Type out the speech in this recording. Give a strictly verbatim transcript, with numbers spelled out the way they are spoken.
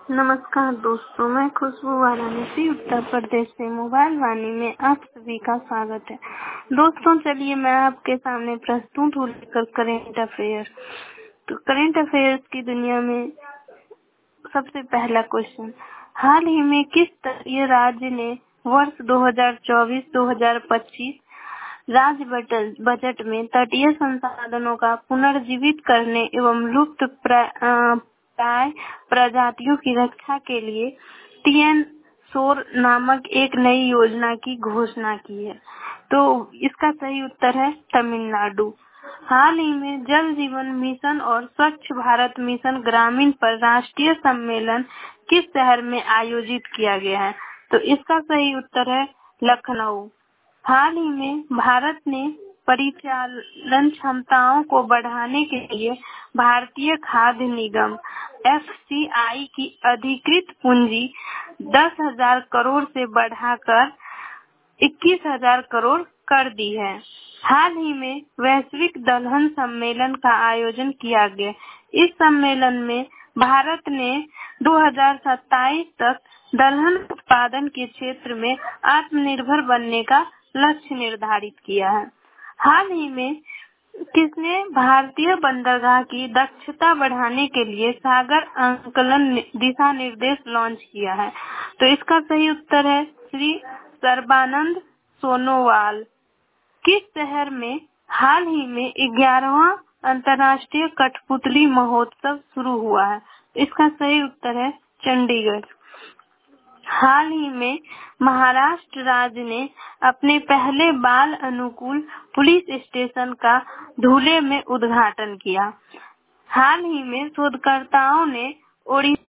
नमस्कार दोस्तों, मैं खुशबू वाराणसी उत्तर प्रदेश से मोबाइल वाणी में आप सभी का स्वागत है। दोस्तों चलिए मैं आपके सामने प्रस्तुत हूँ लेकर करेंट अफेयर। तो करेंट अफेयर्स की दुनिया में सबसे पहला क्वेश्चन, हाल ही में किस तटीय राज्य ने वर्ष दो हज़ार चौबीस दो हज़ार पच्चीस राज्य बजट बजट में तटीय संसाधनों का पुनर्जीवित करने एवं लुप्त प्राय प्रजातियों की रक्षा के लिए टीएन शोर नामक एक नई योजना की घोषणा की है? तो इसका सही उत्तर है तमिलनाडु। हाल ही में जल जीवन मिशन और स्वच्छ भारत मिशन ग्रामीण पर राष्ट्रीय सम्मेलन किस शहर में आयोजित किया गया है? तो इसका सही उत्तर है लखनऊ। हाल ही में भारत ने परिचालन क्षमताओं को बढ़ाने के लिए भारतीय खाद्य निगम एफसीआई की अधिकृत पूंजी दस हजार करोड़ से बढ़ाकर इक्कीस हजार करोड़ कर दी है। हाल ही में वैश्विक दलहन सम्मेलन का आयोजन किया गया। इस सम्मेलन में भारत ने दो हज़ार सत्ताईस तक दलहन उत्पादन के क्षेत्र में आत्मनिर्भर बनने का लक्ष्य निर्धारित किया है। हाल ही में किसने भारतीय बंदरगाह की दक्षता बढ़ाने के लिए सागर आंकलन दिशा निर्देश लॉन्च किया है? तो इसका सही उत्तर है श्री सर्बानंद सोनोवाल। किस शहर में हाल ही में ग्यारहवां अंतर्राष्ट्रीय कठपुतली महोत्सव शुरू हुआ है? इसका सही उत्तर है चंडीगढ़। हाल ही में महाराष्ट्र राज्य ने अपने पहले बाल अनुकूल पुलिस स्टेशन का धुले में उद्घाटन किया। हाल ही में शोधकर्ताओं ने ओडिशा